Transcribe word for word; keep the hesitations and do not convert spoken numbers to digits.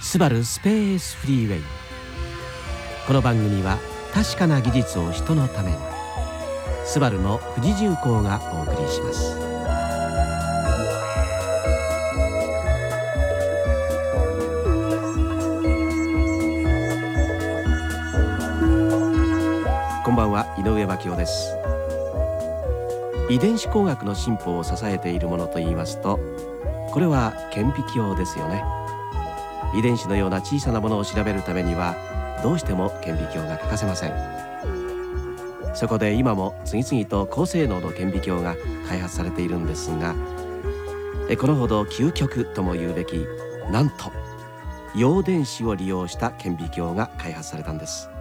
スバルスペースフリーウェイ。この番組は確かな技術を人のために、スバルの富士重工がお送りします。こんばんは、井上真紀夫です。遺伝子工学の進歩を支えているものといいますと、これは顕微鏡ですよね。遺伝子のような小さなものを調べるためにはどうしても顕微鏡が欠かせません。そこで今も次々と高性能の顕微鏡が開発されているんですが、このほど究極とも言うべき、なんと陽電子を利用した顕微鏡が開発されたんです。